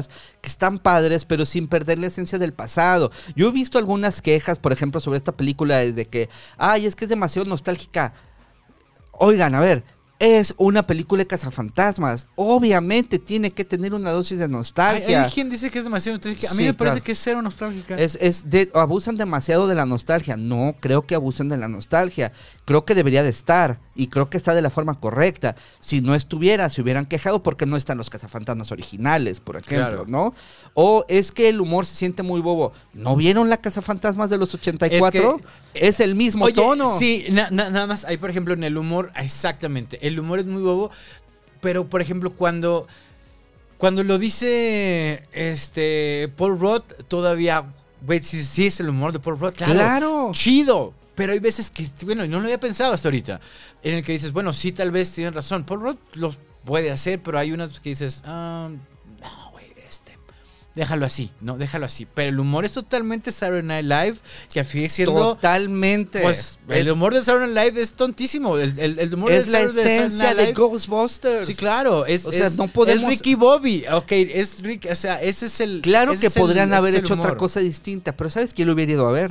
nuevas que están padres, pero sin perder la esencia del pasado. Yo he visto algunas quejas, por ejemplo, sobre esta película de que, ay, es que es demasiado nostálgica. Oigan, a ver, es una película de cazafantasmas. Obviamente tiene que tener una dosis de nostalgia. Hay, hay quien dice que es demasiado nostálgica. A mí Sí, me parece claro. que es cero nostálgica. Es, es de, abusan demasiado de la nostalgia. No creo que abusen de la nostalgia. Creo que debería de estar. Y creo que está de la forma correcta. Si no estuviera, se hubieran quejado porque no están los cazafantasmas originales, por ejemplo, Claro. ¿no? O es que el humor se siente muy bobo. ¿No vieron la cazafantasmas de los ochenta y cuatro? Es, Es que- el mismo Oye, tono. Sí, na- na- nada más. Hay, por ejemplo, en el humor, exactamente. El humor es muy bobo. Pero, por ejemplo, cuando. Cuando lo dice este Paul Rudd, todavía. Güey, sí, sí es el humor de Paul Rudd. Claro. Claro. Chido. Pero hay veces que, bueno, no lo había pensado hasta ahorita. En el que dices, bueno, sí, tal vez tienes razón. Paul Rudd lo puede hacer, pero hay unas que dices, ah, no, güey, este. Déjalo así, no, déjalo así. Pero el humor es totalmente Saturday Night Live, que sigue siendo. Totalmente. Pues es, el humor de Saturday Night Live es tontísimo. El, el, el humor es de la Saturday Night esencia de Live- Ghostbusters. Sí, claro. Es, O sea, es- no podemos- es Ricky Bobby. Ok, es Rick. O sea, ese es el. Claro ese que es el- podrían ese haber es el hecho otra humor. cosa distinta, pero ¿sabes quién lo hubiera ido a ver?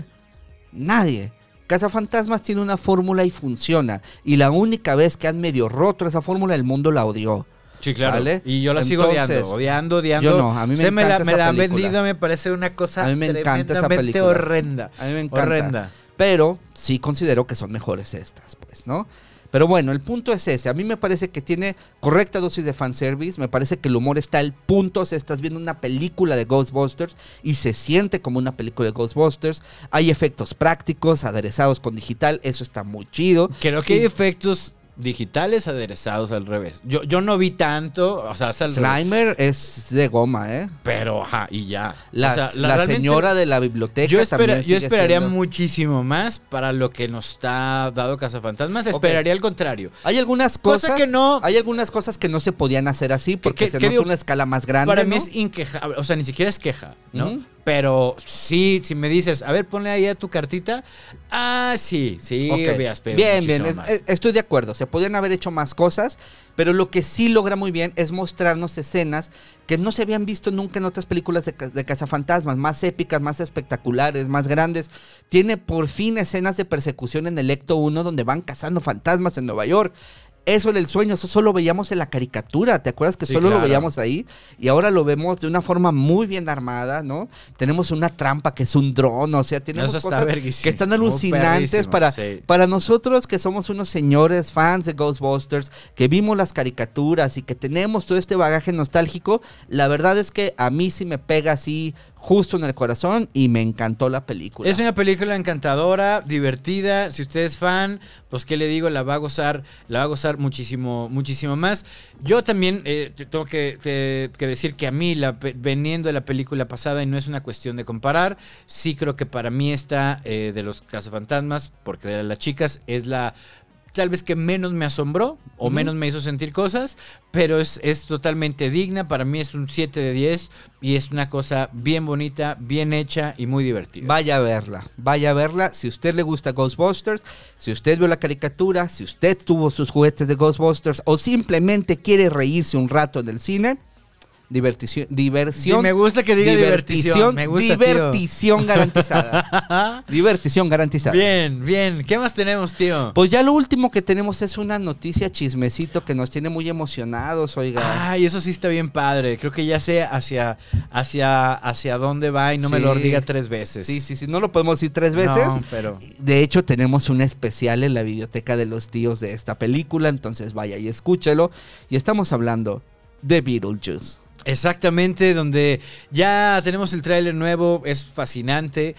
Nadie. Cazafantasmas tiene una fórmula y funciona. Y la única vez que han medio roto esa fórmula, el mundo la odió. Sí, claro. ¿Sale? Y yo la sigo Entonces, odiando, odiando, odiando. yo no, a mí me Usted me la, encanta me esa la han película. vendido, me parece una cosa A mí me encanta esa tremendamente película. horrenda. A mí me encanta. Horrenda. Pero sí considero que son mejores estas, pues, ¿no? Pero bueno, el punto es ese. A mí me parece que tiene correcta dosis de fanservice. Me parece que el humor está al punto. O sea, estás viendo una película de Ghostbusters y se siente como una película de Ghostbusters. Hay efectos prácticos, aderezados con digital. Eso está muy chido. Creo que hay Y efectos digitales aderezados al revés. Yo, yo no vi tanto, o sea, es al revés. Slimer es de goma, ¿eh? Pero, ajá, y ya. La, O sea, la realmente señora de la biblioteca Yo, espera- también yo sigue esperaría siendo- muchísimo más para lo que nos está dado Cazafantasmas. Esperaría al contrario. Hay algunas Cosa cosas que no- hay algunas cosas que no se podían hacer así porque que- se que nota digo, una escala más grande, Para ¿no? mí es inquejable, o sea, ni siquiera es queja, ¿no? Ujú. Pero sí, si me dices, a ver, ponle ahí a tu cartita. Ah, sí, sí, Ok. hubieras pedido Bien, bien, muchísimo es- más. es- estoy de acuerdo. Se podían haber hecho más cosas, pero lo que sí logra muy bien es mostrarnos escenas que no se habían visto nunca en otras películas de, ca- de cazafantasmas, más épicas, más espectaculares, más grandes. Tiene por fin escenas de persecución en el Ecto uno donde van cazando fantasmas en Nueva York. Eso era el sueño, eso solo veíamos en la caricatura, ¿te acuerdas que Sí, solo lo claro. veíamos ahí? Y ahora lo vemos de una forma muy bien armada, ¿no? Tenemos una trampa que es un dron, o sea, tenemos Eso está cosas verguísima, que están muy alucinantes perrísimo, para, sí. para nosotros que somos unos señores fans de Ghostbusters, que vimos las caricaturas y que tenemos todo este bagaje nostálgico. La verdad es que a mí sí me pega así justo en el corazón y me encantó la película. Es una película encantadora, divertida. Si usted es fan, pues qué le digo, la va a gozar, la va a gozar muchísimo, muchísimo más. Yo también eh, te- tengo que, te- que decir que a mí, la, pe- veniendo de la película pasada, y no es una cuestión de comparar, sí creo que para mí esta eh, de los cazafantasmas, porque de las chicas es la tal vez que menos me asombró o Ujú. menos me hizo sentir cosas, pero es, es totalmente digna. Para mí es un siete de diez y es una cosa bien bonita, bien hecha y muy divertida. Vaya a verla, vaya a verla. Si a usted le gusta Ghostbusters, si usted vio la caricatura, si usted tuvo sus juguetes de Ghostbusters o simplemente quiere reírse un rato en el cine, divertición, diversión. Sí, me gusta que diga diversión. Me gusta, tío. diversión garantizada. Diversión garantizada. Bien, bien. ¿Qué más tenemos, tío? Pues ya lo último que tenemos es una noticia chismecito que nos tiene muy emocionados, oiga. Ay, eso sí está bien padre. Creo que ya sé hacia, hacia, hacia dónde va y no me lo Sí. diga tres veces. Sí, sí, sí, no lo podemos decir tres veces. No, pero... De hecho, tenemos un especial en la biblioteca de los tíos de esta película, entonces vaya y escúchelo. Y estamos hablando de Beetlejuice. Exactamente, donde ya tenemos el tráiler nuevo, es fascinante,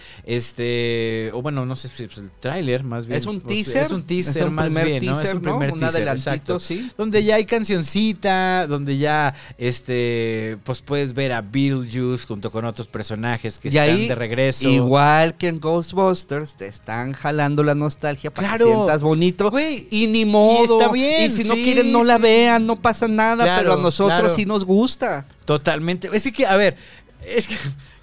este, o bueno, no sé si es el tráiler más bien. ¿Es un pues, teaser? Es un teaser Es un más primer bien, ¿no? Es teaser, un ¿no? primer Un teaser, adelantito, exacto. sí. Donde ya hay cancioncita, donde ya, este, pues puedes ver a Beetlejuice junto con otros personajes que Y están ahí, de regreso. igual que en Ghostbusters, te están jalando la nostalgia para Claro. que sientas bonito. Güey, Y ni modo. está bien, Y si no sí, quieren, no la sí. vean, no pasa nada, Claro, pero a nosotros claro. sí nos gusta. Totalmente. Es que, a ver, es que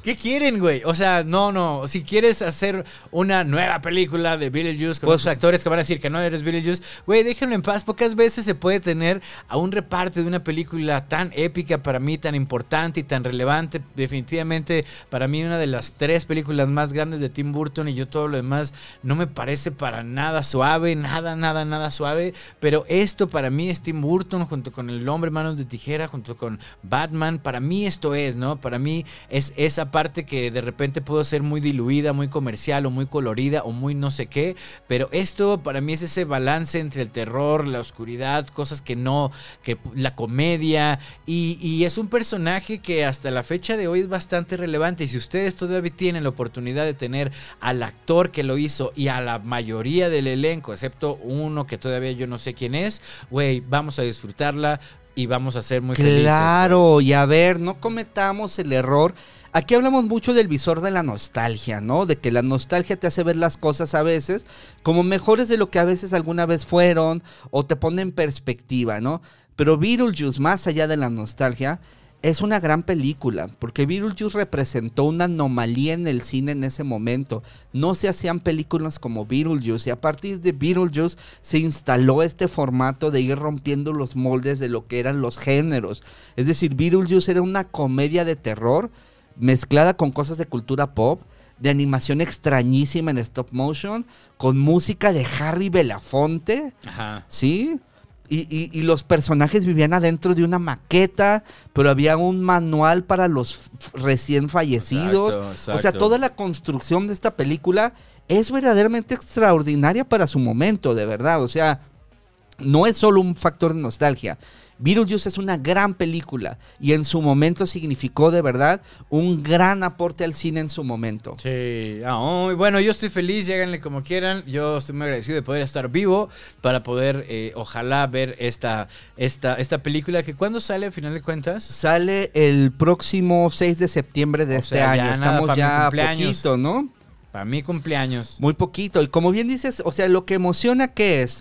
¿Qué quieren, güey? O sea, no, no. Si quieres hacer una nueva película de Beetlejuice con Pues- los actores que van a decir que no eres Beetlejuice, güey, déjenlo en paz. Pocas veces se puede tener a un reparto de una película tan épica para mí, tan importante y tan relevante. Definitivamente, para mí, una de las tres películas más grandes de Tim Burton, y yo todo lo demás no me parece para nada suave, nada, nada, nada suave. Pero esto para mí es Tim Burton junto con El Hombre Manos de Tijera, junto con Batman. Para mí esto es, ¿no? Para mí es esa parte que de repente pudo ser muy diluida, muy comercial o muy colorida o muy no sé qué, pero esto para mí es ese balance entre el terror, la oscuridad, cosas que no, que la comedia, y, y es un personaje que hasta la fecha de hoy es bastante relevante. Y si ustedes todavía tienen la oportunidad de tener al actor que lo hizo y a la mayoría del elenco, excepto uno que todavía yo no sé quién es, güey, vamos a disfrutarla y vamos a ser muy felices. Claro, y a ver, no cometamos el error. Aquí hablamos mucho del visor de la nostalgia, ¿no? De que la nostalgia te hace ver las cosas a veces como mejores de lo que a veces alguna vez fueron, o te pone en perspectiva, ¿no? Pero Beetlejuice, más allá de la nostalgia, es una gran película, porque Beetlejuice representó una anomalía en el cine en ese momento. No se hacían películas como Beetlejuice, y a partir de Beetlejuice se instaló este formato de ir rompiendo los moldes de lo que eran los géneros. Es decir, Beetlejuice era una comedia de terror mezclada con cosas de cultura pop, de animación extrañísima en stop motion, con música de Harry Belafonte, Ajá. ¿sí? Y, y, y los personajes vivían adentro de una maqueta, pero había un manual para los f- recién fallecidos. Exacto, exacto. O sea, toda la construcción de esta película es verdaderamente extraordinaria para su momento, de verdad. O sea, no es solo un factor de nostalgia. Beetlejuice es una gran película y en su momento significó de verdad un gran aporte al cine en su momento. Sí, ah, oh, bueno, yo estoy feliz, háganle como quieran. Yo estoy muy agradecido de poder estar vivo para poder, eh, ojalá, ver esta, esta, esta película que ¿cuándo sale a final de cuentas? Sale el próximo seis de septiembre de O este sea, año. ya nada, Estamos para mi ya a cumpleaños. poquito, ¿no? Para mi cumpleaños. Muy poquito. Y como bien dices, o sea, lo que emociona que es,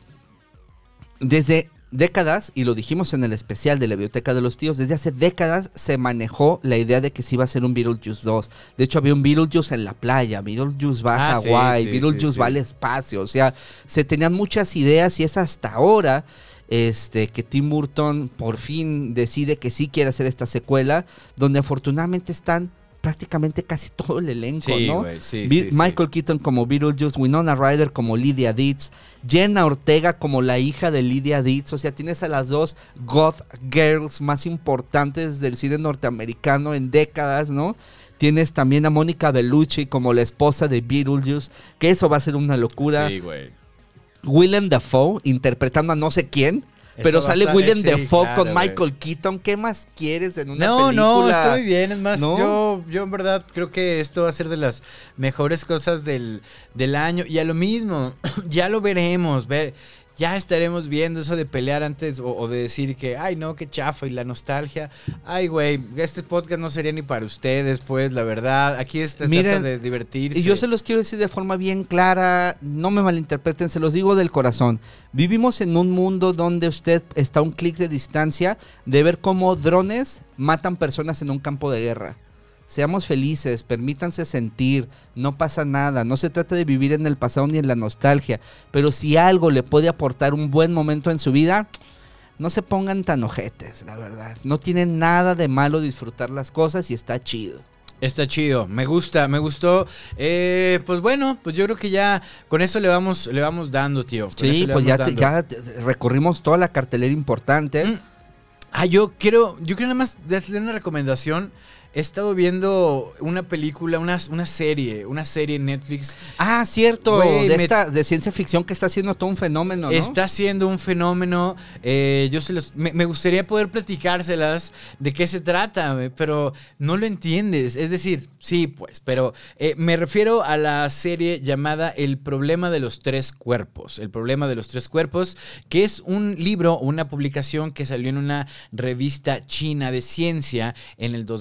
desde décadas, y lo dijimos en el especial de la Biblioteca de los Tíos, desde hace décadas se manejó la idea de que se iba a hacer un Beetlejuice dos. De hecho, había un Beetlejuice en la playa, Beetlejuice va a Ah, sí, Hawái, sí, Beetlejuice sí, sí. va al espacio. O sea, se tenían muchas ideas y es hasta ahora este, que Tim Burton por fin decide que sí quiere hacer esta secuela, donde afortunadamente están prácticamente casi todo el elenco, Sí, ¿no? güey, sí, Be- sí, sí. Michael Keaton como Beetlejuice, Winona Ryder como Lydia Deetz, Jenna Ortega como la hija de Lydia Deetz. O sea, tienes a las dos goth girls más importantes del cine norteamericano en décadas, ¿no? Tienes también a Mónica Bellucci como la esposa de Beetlejuice, que eso va a ser una locura. Sí, güey. Willem Dafoe interpretando a no sé quién, pero Eso va a sale estar- Willem sí, Dafoe claro, con güey. Michael Keaton. ¿Qué más quieres en una No, película? no, está muy bien. Es más, ¿No? yo, yo en verdad creo que esto va a ser de las mejores cosas del, del año. Y a lo mismo, ya lo veremos. Ve, ya estaremos viendo eso de pelear antes o, o de decir que, ay, no, qué chafa y la nostalgia. Ay, güey, este podcast no sería ni para ustedes, pues, la verdad. Aquí es, se Miren, trata de divertirse. Y yo se los quiero decir de forma bien clara, no me malinterpreten, se los digo del corazón. Vivimos en un mundo donde usted está a un clic de distancia de ver cómo drones matan personas en un campo de guerra. Seamos felices, permítanse sentir, no pasa nada, no se trata de vivir en el pasado ni en la nostalgia, pero si algo le puede aportar un buen momento en su vida, no se pongan tan ojetes, la verdad. No tiene nada de malo disfrutar las cosas y está chido. Está chido, me gusta, me gustó. Eh, pues bueno, pues yo creo que ya con eso le vamos, le vamos dando, tío. Con Sí, eso le pues ya, vamos te- dando. ya te- recorrimos toda la cartelera importante. Mm. Ah, yo quiero, yo quiero nada más darle una recomendación. He estado viendo una película, una, una serie, una serie en Netflix. Ah, cierto, Güey, de me- esta de ciencia ficción que está haciendo todo un fenómeno, ¿no? Está siendo un fenómeno. eh, yo se los, me, me gustaría poder platicárselas de qué se trata, güey, pero no lo entiendes. Es decir, sí, pues, pero eh, me refiero a la serie llamada El problema de los tres cuerpos. El problema de los tres cuerpos, que es un libro, una publicación que salió en una revista china de ciencia en el dos mil seis.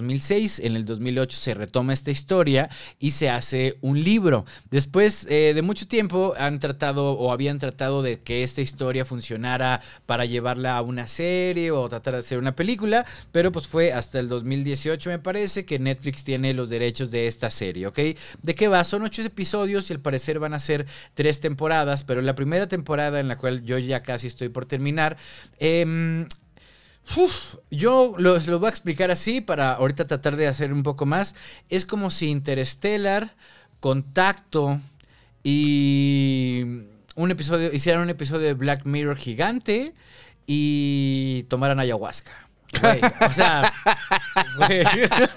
seis, en el dos mil ocho se retoma esta historia y se hace un libro. Después eh, de mucho tiempo han tratado o habían tratado de que esta historia funcionara para llevarla a una serie o tratar de hacer una película, pero pues fue hasta el dos mil dieciocho, me parece, que Netflix tiene los derechos de esta serie, ¿ok? ¿De qué va? Son ocho episodios y al parecer van a ser tres temporadas, pero la primera temporada, en la cual yo ya casi estoy por terminar, eh, Uf, yo los lo voy a explicar así para ahorita tratar de hacer un poco más. Es como si Interstellar, Contacto y un episodio hicieran un episodio de Black Mirror gigante y tomaran ayahuasca. Güey, o sea, güey.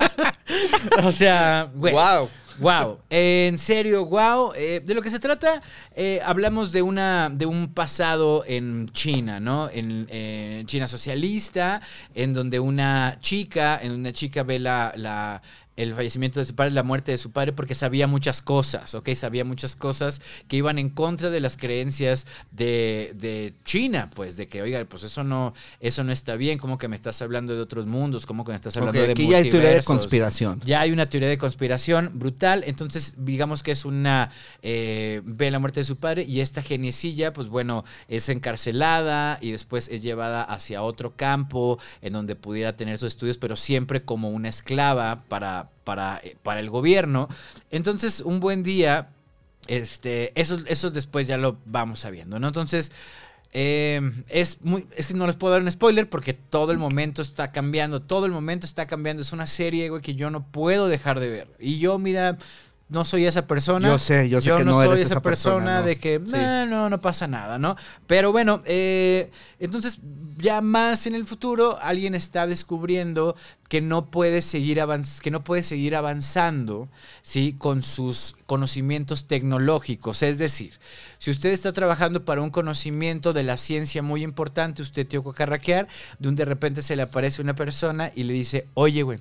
O sea, güey. Wow. Wow, eh, en serio, wow. Eh, de lo que se trata, eh, hablamos de una de un pasado en China, ¿no? En eh, China socialista, en donde una chica, en una chica ve la, la el fallecimiento de su padre, la muerte de su padre, porque sabía muchas cosas, ¿ok? Sabía muchas cosas que iban en contra de las creencias de, de China, pues, de que, oiga, pues eso no, eso no está bien, como que me estás hablando de otros mundos, como que me estás hablando Okay, de aquí multiversos. ya hay teoría de conspiración. Ya hay una teoría de conspiración brutal, entonces digamos que es una, eh, ve la muerte de su padre y esta geniecilla, pues bueno, es encarcelada y después es llevada hacia otro campo en donde pudiera tener sus estudios, pero siempre como una esclava para... Para, para el gobierno. Entonces, un buen día, este, eso, eso después ya lo vamos sabiendo, ¿no? Entonces, eh, es muy, es que no les puedo dar un spoiler porque todo el momento está cambiando, todo el momento está cambiando. Es una serie, güey, que yo no puedo dejar de ver. Y yo, mira, no soy esa persona. Yo sé, yo sé yo que no, no soy eres esa, esa persona, persona, ¿no? de que, Sí. no, no, no pasa nada, ¿no? Pero bueno, eh, entonces ya más en el futuro alguien está descubriendo que no puede seguir avanz que no puede seguir avanzando, ¿sí? Con sus conocimientos tecnológicos. Es decir, si usted está trabajando para un conocimiento de la ciencia muy importante, usted tiene que carraquear, de un de repente se le aparece una persona y le dice, oye, güey,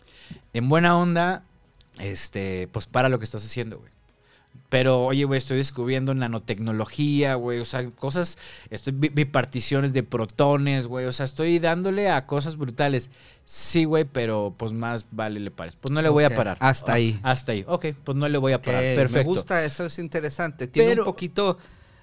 en buena onda, este, pues para lo que estás haciendo, güey. Pero, oye, güey, estoy descubriendo nanotecnología, güey, o sea, cosas, estoy biparticiones de protones, güey, o sea, estoy dándole a cosas brutales. Sí, güey, pero pues más vale le pares. Pues no le voy Ok, a parar. hasta ahí. Hasta ahí, ok, pues no le voy a parar, Ok, perfecto. Me gusta, eso es interesante. Tiene Pero- un poquito,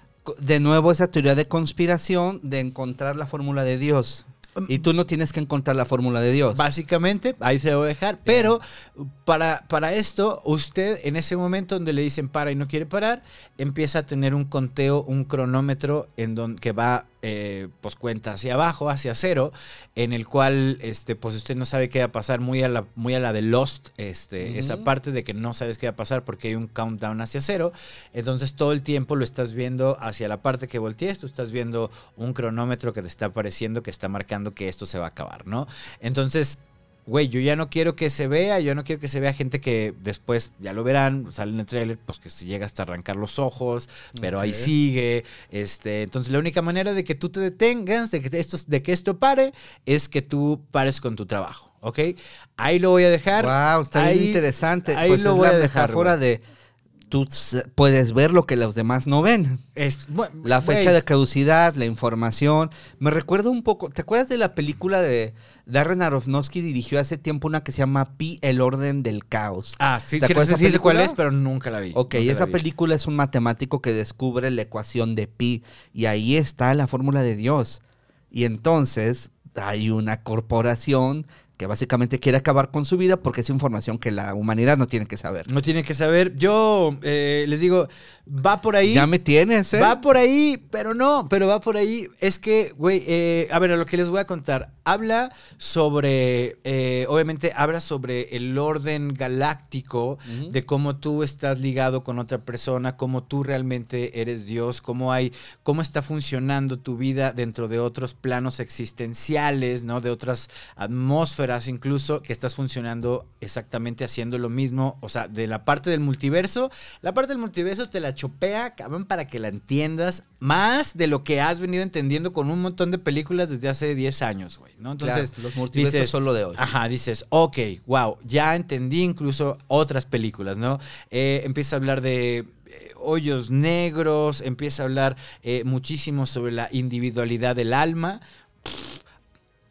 de nuevo, esa teoría de conspiración de encontrar la fórmula de Dios. Y tú no tienes que encontrar la fórmula de Dios. Básicamente, ahí se lo voy a dejar. Pero para, para esto, usted en ese momento donde le dicen para y no quiere parar, empieza a tener un conteo, un cronómetro en donde que va, eh, pues cuenta hacia abajo, hacia cero, en el cual, este, pues usted no sabe qué va a pasar, muy a la, muy a la de Lost, este, Ujú. esa parte de que no sabes qué va a pasar porque hay un countdown hacia cero. Entonces todo el tiempo lo estás viendo hacia la parte que voltees, tú estás viendo un cronómetro que te está apareciendo, que está marcando que esto se va a acabar, ¿no? Entonces, güey, yo ya no quiero que se vea, yo no quiero que se vea gente que después, ya lo verán, sale en el tráiler, pues que se llega hasta arrancar los ojos, pero ahí Ok. sigue. Este, entonces la única manera de que tú te detengas, de que esto, de que esto pare, es que tú pares con tu trabajo, ¿ok? Ahí lo voy a dejar. Wow, está Ahí- bien interesante. ahí Pues lo es voy la a dejar, metáfora güey. de tú s- puedes ver lo que los demás no ven. Es- bu- La fecha güey, de caducidad, la información. Me recuerda un poco. ¿Te acuerdas de la película de Darren Aronofsky? Dirigió hace tiempo una que se llama Pi, el orden del caos. Ah, sí, ¿Te sí, acuerdas sí, de sí esa sé cuál película? es, pero nunca la vi. Ok, nunca la esa vi. película es un matemático que descubre la ecuación de pi y ahí está la fórmula de Dios. Y entonces hay una corporación que básicamente quiere acabar con su vida porque es información que la humanidad no tiene que saber. No tiene que saber. Yo eh, les digo, va por ahí. Ya me tienes, ¿eh? Va por ahí, pero no, pero va por ahí. Es que, güey, eh, a ver, a lo que les voy a contar. Habla sobre, eh, obviamente, habla sobre el orden galáctico, Ujú. de cómo tú estás ligado con otra persona, cómo tú realmente eres Dios, cómo hay, cómo está funcionando tu vida dentro de otros planos existenciales, ¿no? De otras atmósferas incluso, que estás funcionando exactamente haciendo lo mismo. O sea, de la parte del multiverso, la parte del multiverso te la chopea, cabrón, para que la entiendas más de lo que has venido entendiendo con un montón de películas desde hace diez años, güey, ¿no? Entonces, Claro, los multiversos son lo de hoy. Ajá, dices, ok, wow, ya entendí incluso otras películas, ¿no? Eh, empieza a hablar de eh, hoyos negros, empieza a hablar eh, muchísimo sobre la individualidad del alma.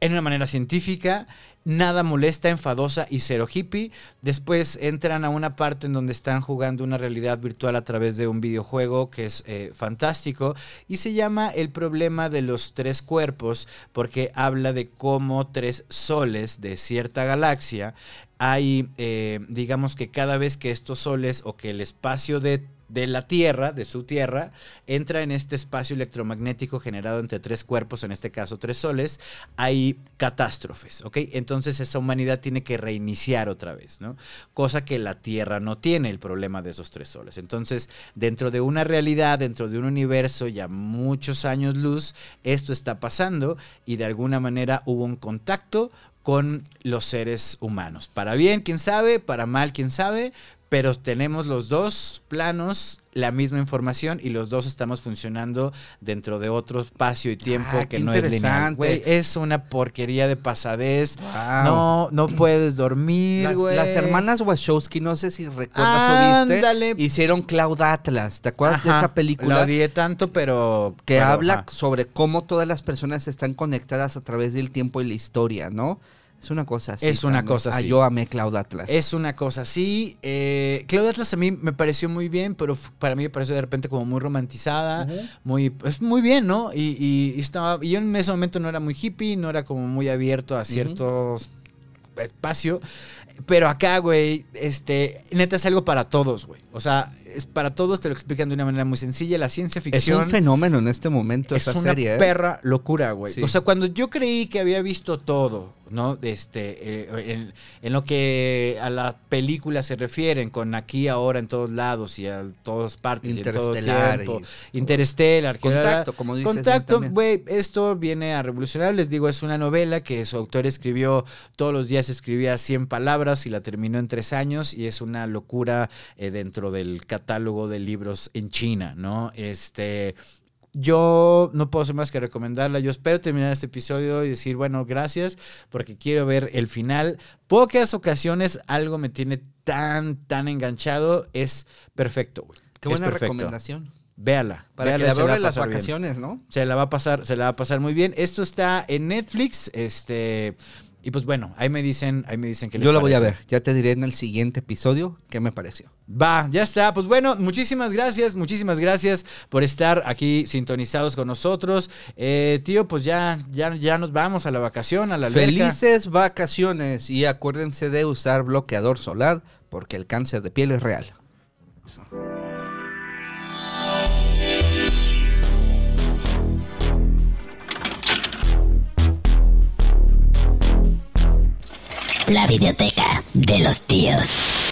en una manera científica, nada molesta, enfadosa y cero hippie. Después entran a una parte en donde están jugando una realidad virtual a través de un videojuego que es eh, fantástico y se llama El problema de los tres cuerpos, porque habla de cómo tres soles de cierta galaxia hay, eh, digamos que cada vez que estos soles o que el espacio de de la Tierra, de su Tierra, entra en este espacio electromagnético generado entre tres cuerpos, en este caso tres soles, hay catástrofes, ¿ok? Entonces esa humanidad tiene que reiniciar otra vez, ¿no? Cosa que la Tierra no tiene, el problema de esos tres soles. Entonces, dentro de una realidad, dentro de un universo ya muchos años luz, esto está pasando y de alguna manera hubo un contacto con los seres humanos. Para bien, quién sabe, para mal, quién sabe, pero tenemos los dos planos, la misma información y los dos estamos funcionando dentro de otro espacio y tiempo ah, que no es lineal. Güey, es una porquería de pasadez. Wow. No, no puedes dormir, güey. Las, las hermanas Wachowski, no sé si recuerdas o viste, Ándale. hicieron Cloud Atlas. ¿Te acuerdas Ajá, de esa película? La odié tanto, pero... Que pero, habla ajá. sobre cómo todas las personas están conectadas a través del tiempo y la historia, ¿no? Es una cosa así. Es una también. cosa Ah, así. yo amé Cloud Atlas. Es una cosa así. Eh, Cloud Atlas a mí me pareció muy bien, pero f- para mí me pareció de repente como muy romantizada. Ujú. Muy, es muy bien, ¿no? Y, y- y estaba, y yo en ese momento no era muy hippie, no era como muy abierto a ciertos espacio. Pero acá, güey, este, neta es algo para todos, güey. O sea, es para todos, te lo explican de una manera muy sencilla. La ciencia Es ficción un fenómeno en este momento es esa una serie. ¿eh? perra locura, güey. Sí. O sea, cuando yo creí que había visto todo, ¿no? Este, eh, en, en lo que a la película se refieren, con aquí, ahora, en todos lados y a todas partes y en todo Interestelar tiempo. y- Interstellar. que Contacto, era- como dices bien Contacto, también. güey, esto viene a revolucionar. Les digo, es una novela que su autor escribió, todos los días escribía cien palabras y la terminó en tres años y es una locura eh, dentro del catálogo de libros en China, ¿no? Este... Yo no puedo hacer más que recomendarla. Yo espero terminar este episodio y decir, bueno, gracias, porque quiero ver el final. Pocas ocasiones algo me tiene tan, tan enganchado. Es perfecto, güey. Qué Es buena perfecto. recomendación. Véala. Para véala, que la se va a vean en las pasar bien. vacaciones, ¿no? Se la va a pasar, se la va a pasar muy bien. Esto está en Netflix, este... Y pues bueno, ahí me dicen, ahí me dicen que les Yo la voy a parece. ver. Ya te diré en el siguiente episodio qué me pareció. Va, ya está. Pues bueno, muchísimas gracias, muchísimas gracias por estar aquí sintonizados con nosotros. Eh, tío, pues ya, ya, ya nos vamos a la vacación, a la alberca. Felices vacaciones y acuérdense de usar bloqueador solar porque el cáncer de piel es real. La videoteca de los tíos.